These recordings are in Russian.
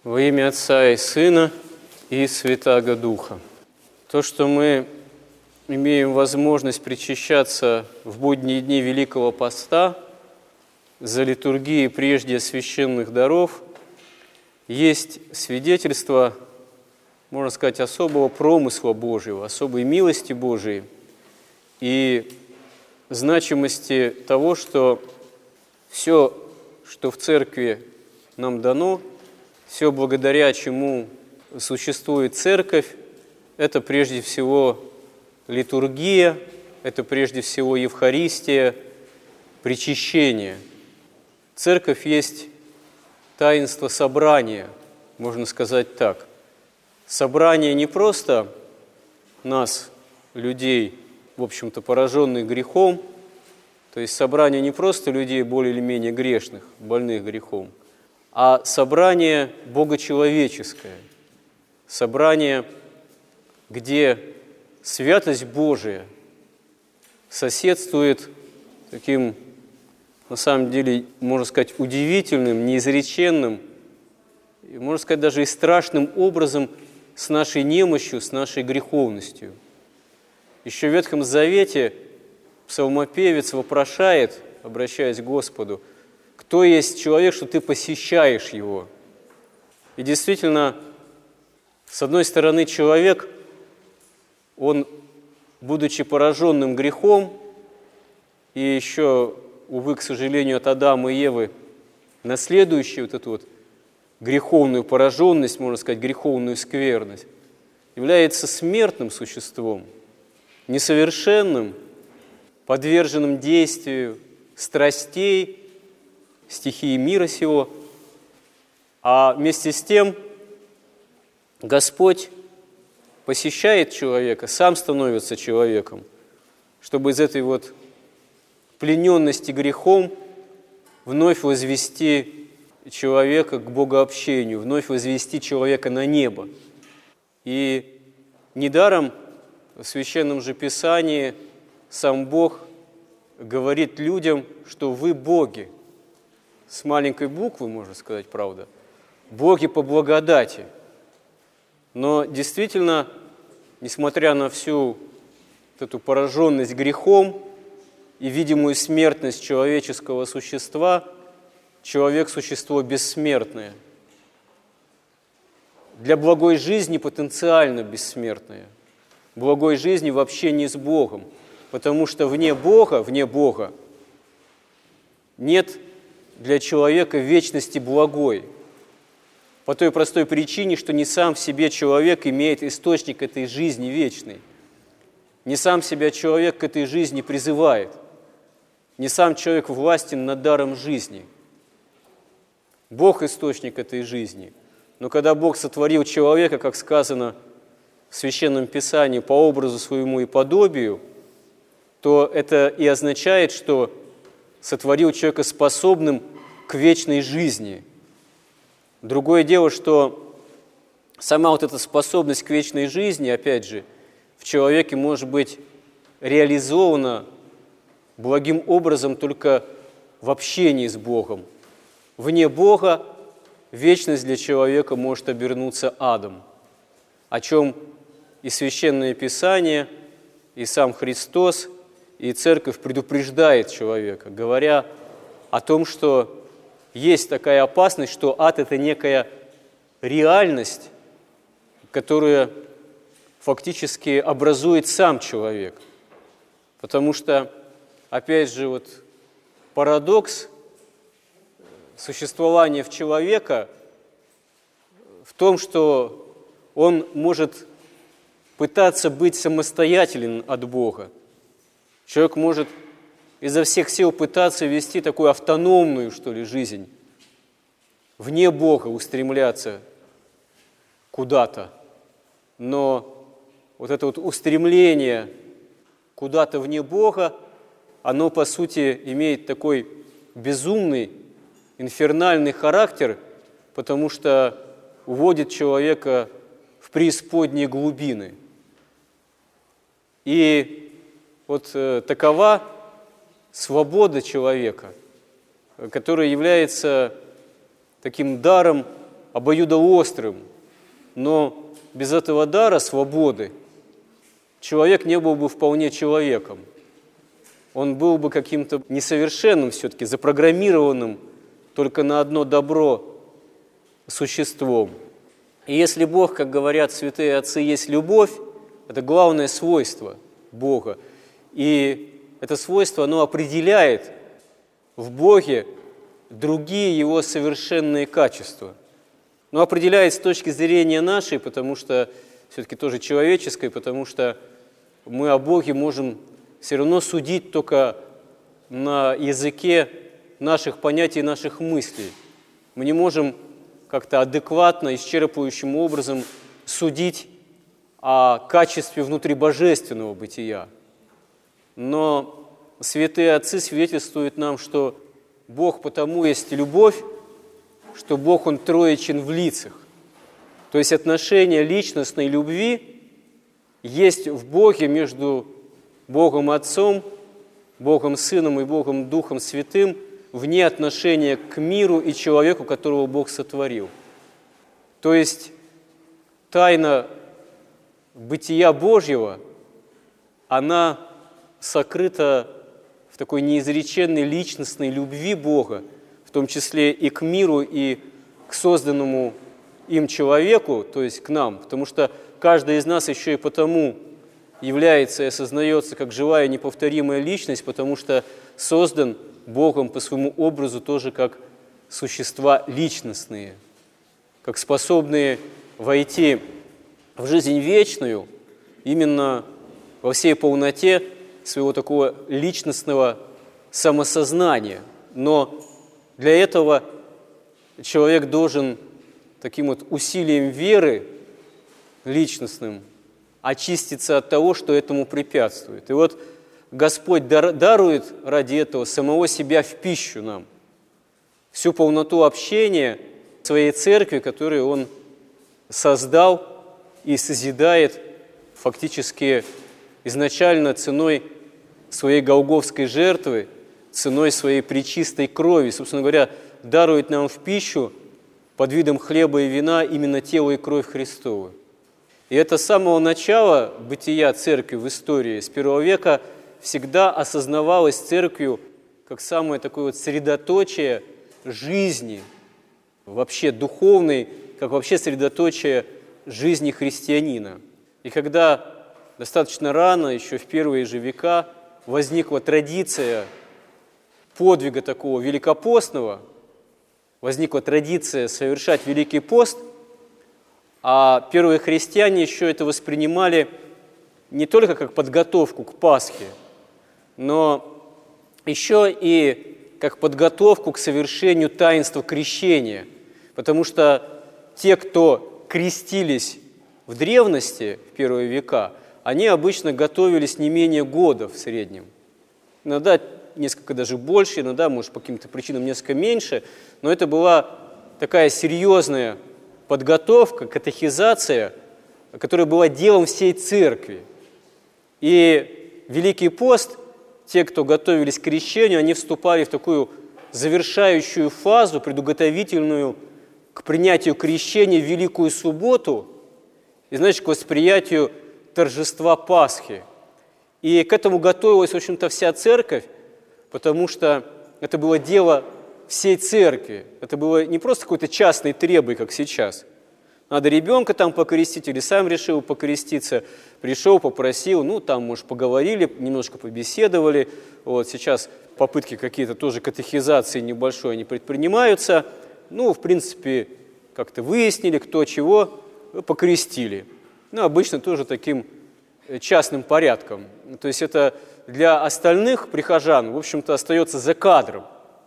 Во имя Отца и Сына и Святаго Духа. То, что мы имеем возможность причащаться в будние дни Великого Поста за литургией прежде священных даров, есть свидетельство, можно сказать, особого промысла Божьего, особой милости Божией и значимости того, что все, что в Церкви нам дано, все, благодаря чему существует Церковь, это прежде всего литургия, это прежде всего Евхаристия, причащение. Церковь есть таинство собрания, можно сказать так. Собрание не просто нас, людей, в общем-то, пораженных грехом, то есть собрание не просто людей более или менее грешных, больных грехом, а собрание богочеловеческое, собрание, где святость Божия соседствует таким, на самом деле, можно сказать, удивительным, неизреченным, и, можно сказать, даже и страшным образом с нашей немощью, с нашей греховностью. Еще в Ветхом Завете псалмопевец вопрошает, обращаясь к Господу: «Кто есть человек, что ты посещаешь его?» И действительно, с одной стороны, человек, он, будучи пораженным грехом, и еще, увы, к сожалению, от Адама и Евы, наследующий вот эту вот греховную пораженность, можно сказать, греховную скверность, является смертным существом, несовершенным, подверженным действию страстей, стихии мира сего, а вместе с тем Господь посещает человека, сам становится человеком, чтобы из этой вот плененности грехом вновь возвести человека к богообщению, вновь возвести человека на небо. И недаром в Священном же Писании сам Бог говорит людям, что вы боги, с маленькой буквы, можно сказать, правда, боги по благодати. Но действительно, несмотря на всю эту пораженность грехом и видимую смертность человеческого существа, человек – существо бессмертное. Для благой жизни потенциально бессмертное. Благой жизни в общении с Богом, потому что вне Бога нет для человека вечности благой, по той простой причине, что не сам в себе человек имеет источник этой жизни вечной, не сам себя человек к этой жизни призывает, не сам человек властен над даром жизни. Бог – источник этой жизни. Но когда Бог сотворил человека, как сказано в Священном Писании, по образу своему и подобию, то это и означает, что сотворил человека способным к вечной жизни. Другое дело, что сама вот эта способность к вечной жизни, опять же, в человеке может быть реализована благим образом только в общении с Богом. Вне Бога вечность для человека может обернуться адом, о чем и Священное Писание, и сам Христос, и Церковь предупреждает человека, говоря о том, что есть такая опасность, что ад – это некая реальность, которую фактически образует сам человек. Потому что, опять же, вот парадокс существования в человека в том, что он может пытаться быть самостоятельным от Бога. Человек может изо всех сил пытаться вести такую автономную, что ли, жизнь, вне Бога устремляться куда-то. Но вот это вот устремление куда-то вне Бога, оно, по сути, имеет такой безумный, инфернальный характер, потому что уводит человека в преисподние глубины. И вот такова свобода человека, которая является таким даром обоюдоострым, но без этого дара свободы человек не был бы вполне человеком. Он был бы каким-то несовершенным все-таки, запрограммированным только на одно добро существом. И если Бог, как говорят святые отцы, есть любовь, это главное свойство Бога. И это свойство, оно определяет в Боге другие Его совершенные качества. Но определяет с точки зрения нашей, потому что все-таки тоже человеческой, потому что мы о Боге можем все равно судить только на языке наших понятий, наших мыслей. Мы не можем как-то адекватно, исчерпывающим образом судить о качестве внутрибожественного бытия. Но святые отцы свидетельствуют нам, что Бог потому есть любовь, что Бог, Он троичен в лицах. То есть отношение личностной любви есть в Боге между Богом Отцом, Богом Сыном и Богом Духом Святым вне отношения к миру и человеку, которого Бог сотворил. То есть тайна бытия Божьего, она сокрыта в такой неизреченной личностной любви Бога, в том числе и к миру, и к созданному им человеку, то есть к нам, потому что каждый из нас еще и потому является и осознается как живая неповторимая личность, потому что создан Богом по своему образу тоже как существа личностные, как способные войти в жизнь вечную именно во всей полноте своего такого личностного самосознания. Но для этого человек должен таким вот усилием веры личностным очиститься от того, что этому препятствует. И вот Господь дарует ради этого самого себя в пищу нам, всю полноту общения своей церкви, которую Он создал и созидает фактически изначально ценой своей голгофской жертвы, ценой своей пречистой крови. Собственно говоря, дарует нам в пищу под видом хлеба и вина именно тело и кровь Христову. И это с самого начала бытия церкви в истории, с первого века, всегда осознавалось церковью как самое такое вот средоточие жизни, вообще духовной, как вообще средоточие жизни христианина. И когда достаточно рано, еще в первые же века, возникла традиция подвига такого великопостного, возникла традиция совершать Великий пост, а первые христиане еще это воспринимали не только как подготовку к Пасхе, но еще и как подготовку к совершению таинства крещения. Потому что те, кто крестились в древности, в первые века, они обычно готовились не менее года в среднем. Иногда несколько даже больше, иногда, может, по каким-то причинам несколько меньше, но это была такая серьезная подготовка, катехизация, которая была делом всей церкви. И Великий пост, те, кто готовились к крещению, они вступали в такую завершающую фазу, предуготовительную к принятию крещения в Великую субботу, и, значит, к восприятию торжества Пасхи. И к этому готовилась, в общем-то, вся церковь, потому что это было дело всей церкви. Это было не просто какой-то частный требуй, как сейчас. Надо ребенка там покрестить, или сам решил покреститься, пришел, попросил, ну, там, может, поговорили, немножко побеседовали. Вот сейчас попытки какие-то тоже катехизации небольшой, они предпринимаются. Ну, в принципе, как-то выяснили, кто чего, покрестили. Ну, обычно тоже таким частным порядком. То есть это для остальных прихожан, в общем-то, остается за кадром.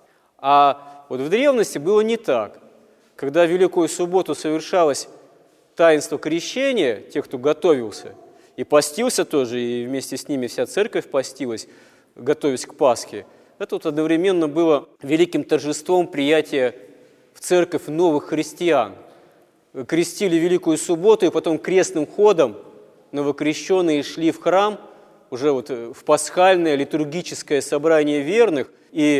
А вот в древности было не так. Когда в Великую субботу совершалось таинство крещения, тех, кто готовился, и постился тоже, и вместе с ними вся церковь постилась, готовясь к Пасхе, это вот одновременно было великим торжеством приятия в церковь новых христиан. Крестили Великую субботу, и потом крестным ходом новокрещенные шли в храм, уже вот в пасхальное литургическое собрание верных, и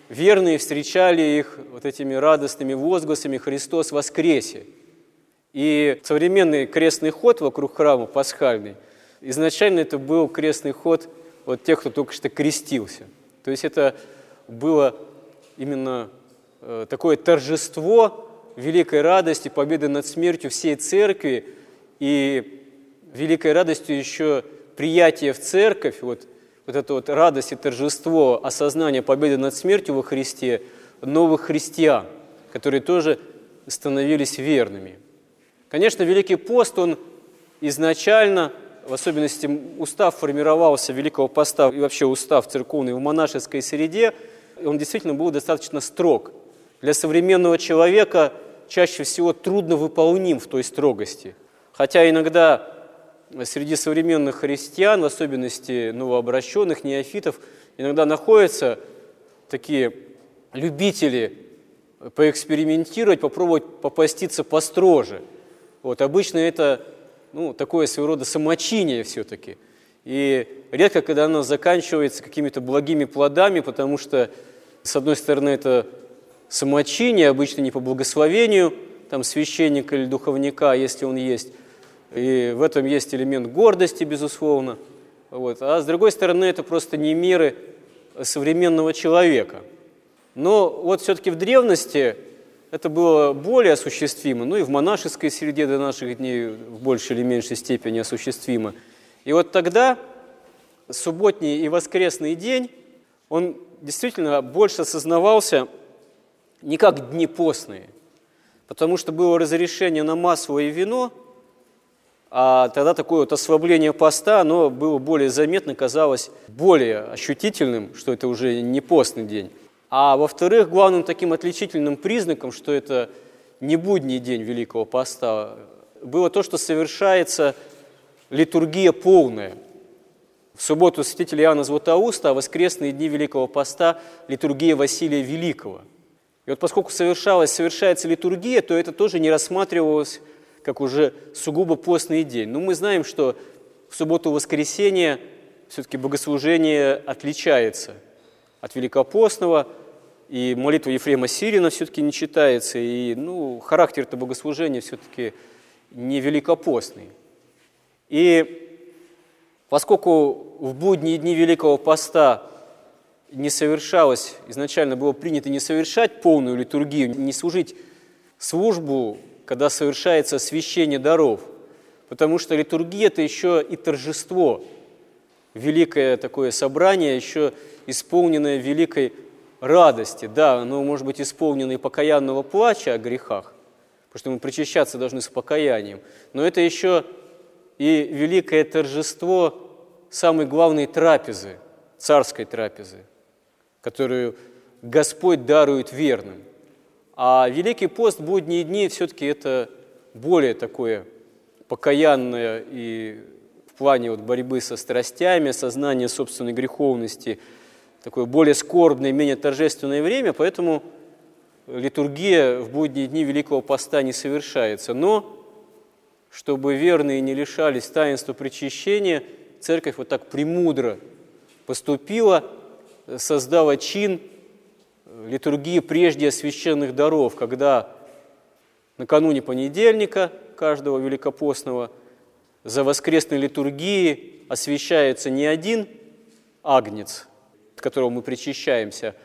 верные встречали их вот этими радостными возгласами «Христос воскресе!». И современный крестный ход вокруг храма пасхальный, изначально это был крестный ход вот тех, кто только что крестился. То есть это было именно такое торжество великой радости, победы над смертью всей церкви и великой радостью еще приятие в церковь, вот эта вот радость и торжество осознания победы над смертью во Христе новых христиан, которые тоже становились верными. Конечно, Великий пост, он изначально, в особенности устав формировался Великого поста и вообще устав церковный в монашеской среде, он действительно был достаточно строг. Для современного человека чаще всего трудно выполним в той строгости. Хотя иногда среди современных христиан, в особенности новообращенных, неофитов, иногда находятся такие любители поэкспериментировать, попробовать попаститься построже. Вот, обычно это такое своего рода самочиние все-таки. И редко, когда оно заканчивается какими-то благими плодами, потому что, с одной стороны, это самочиние, обычно не по благословению там, священника или духовника, если он есть, и в этом есть элемент гордости, безусловно. Вот. А с другой стороны, это просто не меры современного человека. Но вот все-таки в древности это было более осуществимо, и в монашеской среде до наших дней в большей или меньшей степени осуществимо. И вот тогда субботний и воскресный день, он действительно больше осознавался не как дни постные, потому что было разрешение на масло и вино, а тогда такое вот ослабление поста, оно было более заметно, казалось более ощутительным, что это уже не постный день. А во-вторых, главным таким отличительным признаком, что это не будний день Великого поста, было то, что совершается литургия полная. В субботу святителя Иоанна Златоуста, а воскресные дни Великого поста литургия Василия Великого. И вот поскольку совершается литургия, то это тоже не рассматривалось как уже сугубо постный день. Но мы знаем, что в субботу-воскресенье все-таки богослужение отличается от великопостного, и молитва Ефрема Сирина все-таки не читается, и характер-то богослужения все-таки не великопостный. И поскольку в будние дни Великого поста не совершалось, изначально было принято не совершать полную литургию, не служить службу, когда совершается освящение даров, потому что литургия – это еще и торжество, великое такое собрание, еще исполненное великой радости. Да, оно может быть исполнено и покаянного плача о грехах, потому что мы причащаться должны с покаянием, но это еще и великое торжество самой главной трапезы, царской трапезы, которую Господь дарует верным. А Великий пост, будние дни, все-таки это более такое покаянное и в плане борьбы со страстями, сознания собственной греховности, такое более скорбное, менее торжественное время, поэтому литургия в будние дни Великого поста не совершается. Но, чтобы верные не лишались таинства причащения, Церковь вот так премудро поступила, создала чин литургии прежде священных даров, когда накануне понедельника каждого великопостного за воскресной литургией освящается не один агнец, от которого мы причащаемся,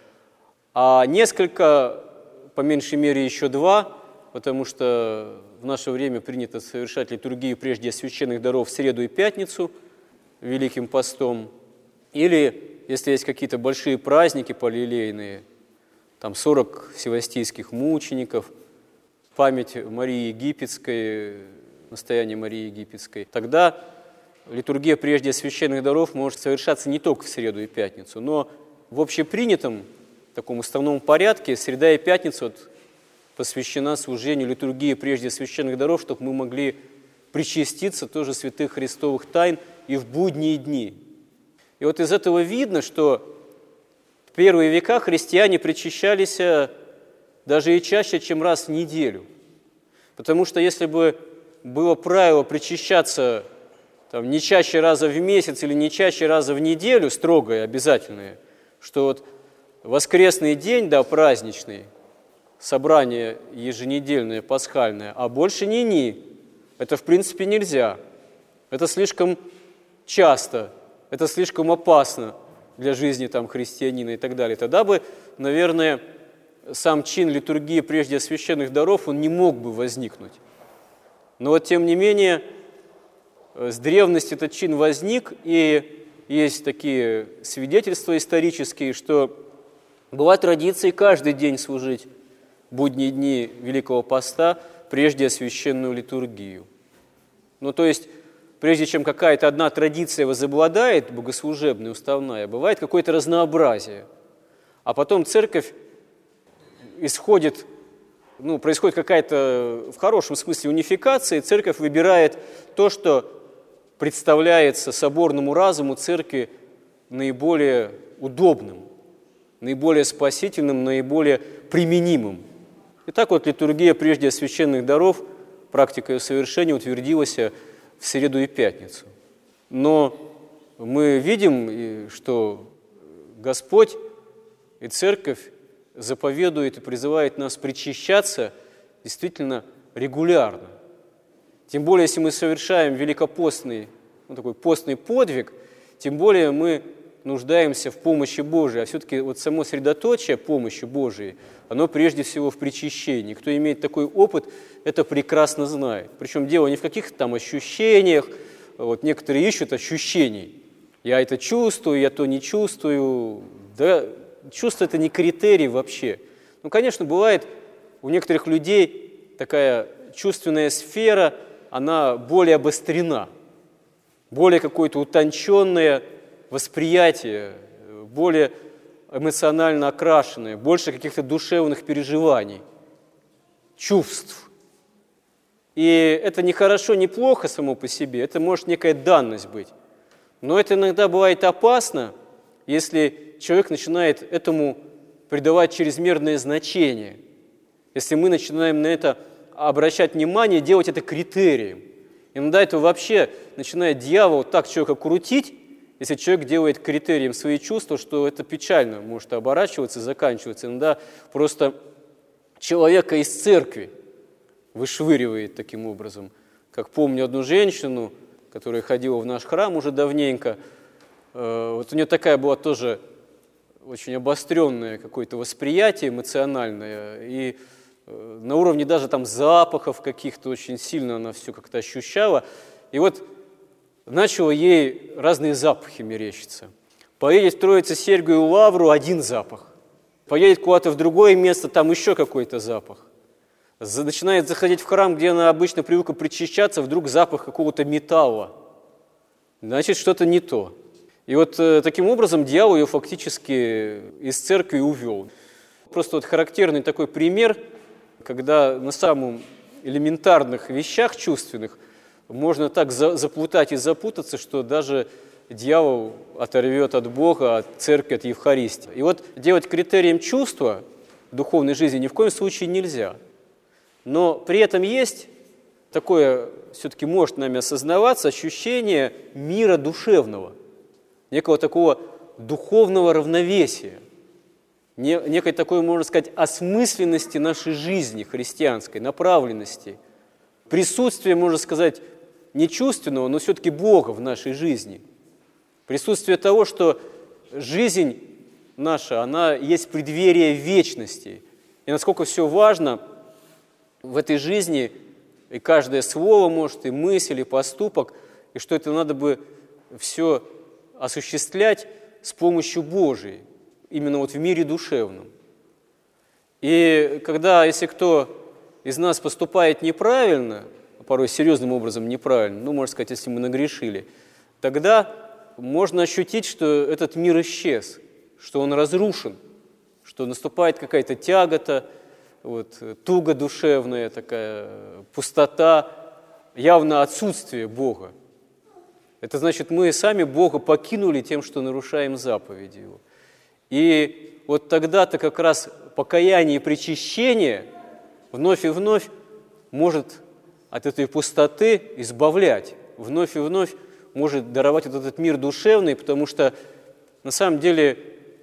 а несколько, по меньшей мере еще два, потому что в наше время принято совершать литургию прежде священных даров в среду и пятницу Великим постом, или, если есть какие-то большие праздники полилейные, там 40 севастийских мучеников, память Марии Египетской, настояние Марии Египетской, тогда литургия прежде священных даров может совершаться не только в среду и пятницу, но в общепринятом таком уставном порядке среда и пятница посвящена служению литургии прежде священных даров, чтобы мы могли причаститься тоже святых христовых тайн и в будние дни. И вот из этого видно, что в первые века христиане причащались даже и чаще, чем раз в неделю. Потому что если бы было правило причащаться не чаще раза в месяц или не чаще раза в неделю, строгое, обязательное, что воскресный день, да, праздничный, собрание еженедельное, пасхальное, а больше ни-ни. Это, в принципе, нельзя. Это слишком часто, это слишком опасно для жизни там, христианина и так далее. Тогда бы, наверное, сам чин литургии прежде священных даров, он не мог бы возникнуть. Но вот, тем не менее, с древности этот чин возник, и есть такие свидетельства исторические, что была традиция каждый день служить будние дни Великого Поста прежде священную литургию. Ну, то есть, прежде чем какая-то одна традиция возобладает, богослужебная, уставная, бывает какое-то разнообразие. А потом церковь исходит, происходит какая-то, в хорошем смысле, унификация, и церковь выбирает то, что представляется соборному разуму церкви наиболее удобным, наиболее спасительным, наиболее применимым. И так вот литургия прежде священных даров, практика ее совершения утвердилась в среду и пятницу. Но мы видим, что Господь и Церковь заповедует и призывает нас причащаться действительно регулярно. Тем более, если мы совершаем великопостный, такой постный подвиг, тем более мы нуждаемся в помощи Божией. А все-таки вот само средоточие помощи Божией, оно прежде всего в причащении. Кто имеет такой опыт, это прекрасно знает. Причем дело не в каких-то там ощущениях. Вот некоторые ищут ощущений. Я это чувствую, я то не чувствую. Да, чувство – это не критерий вообще. Конечно, бывает у некоторых людей такая чувственная сфера, она более обострена, более какое-то утонченное восприятие, более эмоционально окрашенное, больше каких-то душевных переживаний, чувств. И это не хорошо, не плохо само по себе, это может некая данность быть. Но это иногда бывает опасно, если человек начинает этому придавать чрезмерное значение, если мы начинаем на это обращать внимание, делать это критерием. Иногда это вообще начинает дьявол так человека крутить, если человек делает критерием свои чувства, что это печально может оборачиваться, заканчиваться. Иногда просто человека из церкви вышвыривает таким образом. Как помню одну женщину, которая ходила в наш храм уже давненько, вот у нее такая была тоже очень обостренное какое-то восприятие эмоциональное, и на уровне даже там запахов каких-то очень сильно она все как-то ощущала. И вот начало ей разные запахи мерещиться. Поедет в Троице-Сергиеву Лавру – один запах. Поедет куда-то в другое место, там еще какой-то запах. Начинает заходить в храм, где она обычно привыкла причащаться, вдруг запах какого-то металла. Значит, что-то не то. И вот таким образом дьявол ее фактически из церкви увел. Просто вот характерный такой пример, когда на самых элементарных вещах чувственных можно так заплутать и запутаться, что даже дьявол оторвет от Бога, от церкви, от Евхаристии. И вот делать критерием чувства в духовной жизни ни в коем случае нельзя. Но при этом есть такое, все-таки может нами осознаваться, ощущение мира душевного, некого такого духовного равновесия, некой такой, можно сказать, осмысленности нашей жизни христианской, направленности, присутствие, можно сказать, не чувственного, но все-таки Бога в нашей жизни, присутствие того, что жизнь наша, она есть преддверие вечности, и насколько все важно в этой жизни, и каждое слово, может, и мысль, и поступок, и что это надо бы все осуществлять с помощью Божией, именно вот в мире душевном. И когда, если кто из нас поступает неправильно, порой серьезным образом неправильно, можно сказать, если мы нагрешили, тогда можно ощутить, что этот мир исчез, что он разрушен, что наступает какая-то тягота, туга душевная, такая пустота, явно отсутствие Бога. Это значит, мы сами Бога покинули тем, что нарушаем заповеди Его. И вот тогда-то как раз покаяние и причащение вновь и вновь может от этой пустоты избавлять, вновь и вновь может даровать вот этот мир душевный, потому что на самом деле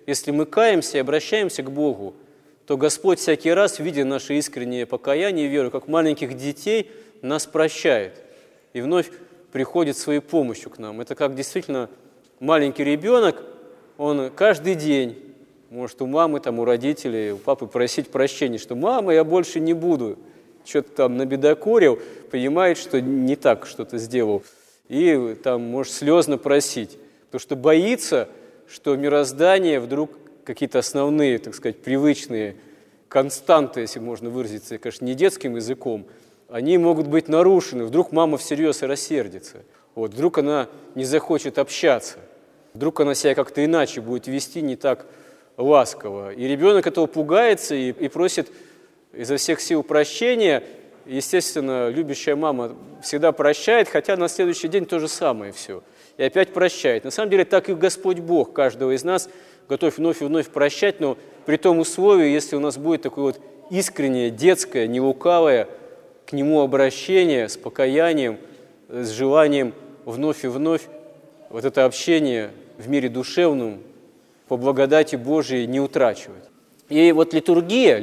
если мы каемся и обращаемся к Богу, то Господь всякий раз, видя наше искреннее покаяние и веру, как маленьких детей, нас прощает и вновь приходит своей помощью к нам. Это как действительно маленький ребенок, он каждый день может у мамы, там, у родителей, у папы просить прощения, что «мама, я больше не буду», что-то там набедокурил, понимает, что не так что-то сделал, и там может слезно просить, потому что боится, что мироздание вдруг какие-то основные, так сказать, привычные константы, если можно выразиться, конечно, не детским языком, они могут быть нарушены. Вдруг мама всерьез и рассердится. Вот, вдруг она не захочет общаться. Вдруг она себя как-то иначе будет вести, не так ласково. И ребенок этого пугается и просит изо всех сил прощения. Естественно, любящая мама всегда прощает, хотя на следующий день то же самое все. И опять прощает. На самом деле так и Господь Бог каждого из нас готов вновь и вновь прощать, но при том условии, если у нас будет такое вот искреннее, детское, нелукавое к Нему обращение с покаянием, с желанием вновь и вновь вот это общение в мире душевном по благодати Божией не утрачивать. И вот литургия,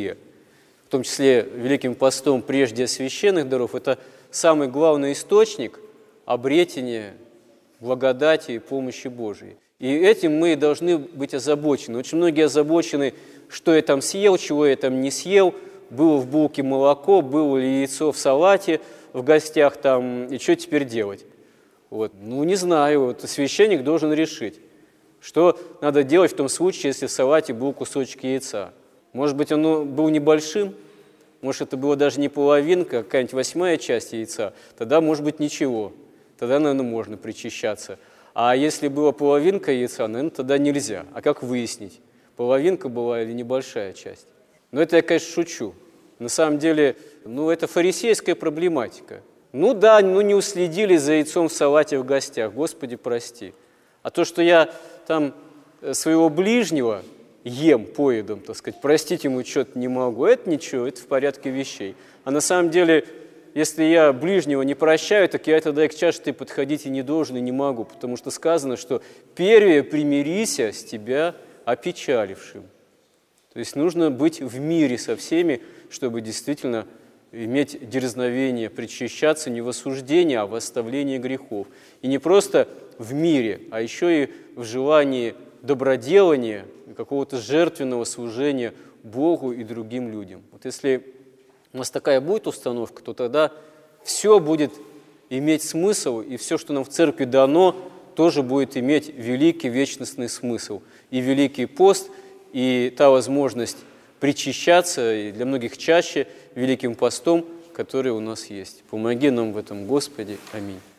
в том числе Великим постом прежде священных даров, это самый главный источник обретения благодати и помощи Божией. И этим мы должны быть озабочены. Очень многие озабочены, что я там съел, чего я там не съел, было в булке молоко, было ли яйцо в салате в гостях там, и что теперь делать? Вот. Ну, не знаю, вот священник должен решить, что надо делать в том случае, если в салате был кусочек яйца. Может быть, он был небольшим, может, это было даже не половинка, а какая-нибудь 8-я часть яйца, тогда, может быть, ничего, тогда, наверное, можно причащаться. А если была половинка яйца, наверное, тогда нельзя. А как выяснить, половинка была или небольшая часть? Но это я, конечно, шучу. На самом деле, это фарисейская проблематика. Не уследили за яйцом в салате в гостях, Господи, прости. А то, что я там своего ближнего ем поедом, так сказать, простить ему что-то не могу, это ничего, это в порядке вещей. А на самом деле, если я ближнего не прощаю, так я тогда и к чаше ты подходить и не должен, и не могу, потому что сказано, что «первее примирися с тебя опечалившим». То есть нужно быть в мире со всеми, чтобы действительно иметь дерзновение, причащаться не в осуждении, а в оставлении грехов. И не просто в мире, а еще и в желании доброделания, какого-то жертвенного служения Богу и другим людям. Вот если у нас такая будет установка, то тогда все будет иметь смысл, и все, что нам в церкви дано, тоже будет иметь великий вечностный смысл. И Великий пост, и та возможность причащаться, и для многих чаще Великим постом, который у нас есть. Помоги нам в этом, Господи. Аминь.